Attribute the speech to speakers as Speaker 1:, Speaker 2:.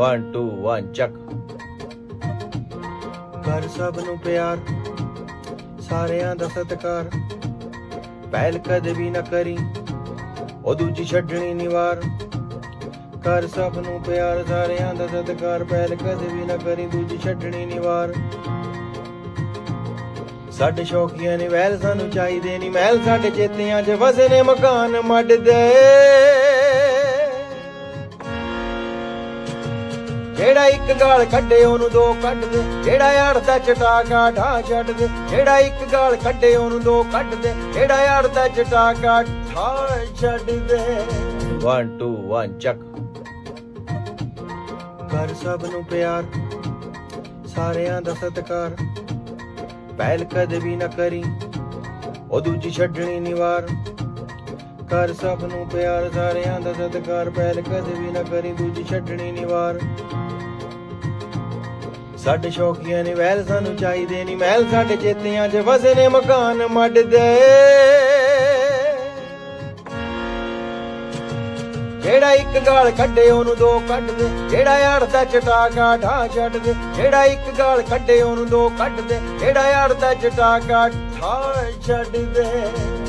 Speaker 1: 1 2 1 ਚੱਕ। ਕਰ ਸਭ ਨੂੰ ਪਿਆਰ, ਸਾਰਿਆਂ ਦਾ ਸਤਿਕਾਰ, ਪਹਿਲ ਕਦੇ ਵੀ ਨਾ ਕਰੀ ਉਹ ਦੂਜੀ ਛੱਡਣੀ ਨੀ ਵਾਰ। ਕਰ ਸਭ ਨੂੰ ਪਿਆਰ, ਸਾਰਿਆਂ ਦਾ ਸਤਿਕਾਰ, ਪਹਿਲ ਕਦੇ ਵੀ ਨਾ ਕਰੀ ਦੂਜੀ ਛੱਡਣੀ ਨੀ ਵਾਰ। ਸਾਡੇ ਸ਼ੌਕੀਆਂ ਨੇ ਵਹਿਲ, ਸਾਨੂੰ ਚਾਹੀਦੇ ਨੀ ਮਹਿਲ, ਸਾਡੇ ਚੇਤਿਆਂ 'ਚ ਵਸੇ ਨੇ ਮਕਾਨ ਮੱਡਦੇ। ਜਿਹੜਾ ਇੱਕ ਗਾਲ ਕੱਢੇ ਉਹਨੂੰ ਦੋ ਕੱਢ ਦੇ, ਜਿਹੜਾ ਯਾਰ ਦਾ ਚਟਾਕਾ ਢਾ ਛੱਡ ਦੇ। ਜਿਹੜਾ ਇੱਕ ਗਾਲ ਕੱਢੇ ਉਹਨੂੰ ਦੋ ਕੱਢ ਦੇ, ਜਿਹੜਾ ਯਾਰ ਦਾ ਚਟਾਕਾ ਢਾ ਛੱਡ ਦੇ। 1 2 1 ਚੱਕ। ਕਰ ਸਭ ਨੂੰ ਪਿਆਰ, ਸਾਰਿਆਂ ਦਾ ਸਤਿਕਾਰ, ਪਹਿਲ ਕਦੇ ਵੀ ਨਾ ਕਰੀ ਉਹ ਦੂਜੀ ਛੱਡਣੀ ਨੀ ਵਾਰ। ਕਰ ਸਭ ਨੂੰ ਪਿਆਰ, ਸਾਰਿਆਂ ਦਾ ਸਤਿਕਾਰ, ਪਹਿਲ ਕਦੇ ਵੀ ਨਾ ਕਰੀ ਦੂਜੀ ਛੱਡਣੀ ਨੀ ਵਾਰ। ਸਾਡੇ ਸ਼ੌਕੀਆਂ ਨੇ ਵਹਿਲ, ਸਾਨੂੰ ਚਾਹੀਦੇ ਨੀ ਮਹਿਲ, ਸਾਡੇ ਚੇਤਿਆਂ 'ਚ ਵਸੇ ਨੇ ਮਕਾਨ ਮੱਡਦੇ। ਜਿਹੜਾ ਇੱਕ ਗਾਲ ਕੱਢੇ ਉਹਨੂੰ ਦੋ ਕੱਢ ਦੇ, ਜਿਹੜਾ ਯਾਰ ਦਾ ਚਟਾਕਾ ਢਾ ਛੱਡ ਦੇ। ਜਿਹੜਾ ਇੱਕ ਗਾਲ ਕੱਢੇ ਉਹਨੂੰ ਦੋ ਕੱਢ ਦੇ, ਜਿਹੜਾ ਯਾਰ ਦਾ ਚਟਾਕਾ ਢਾ ਛੱਡ ਦੇ।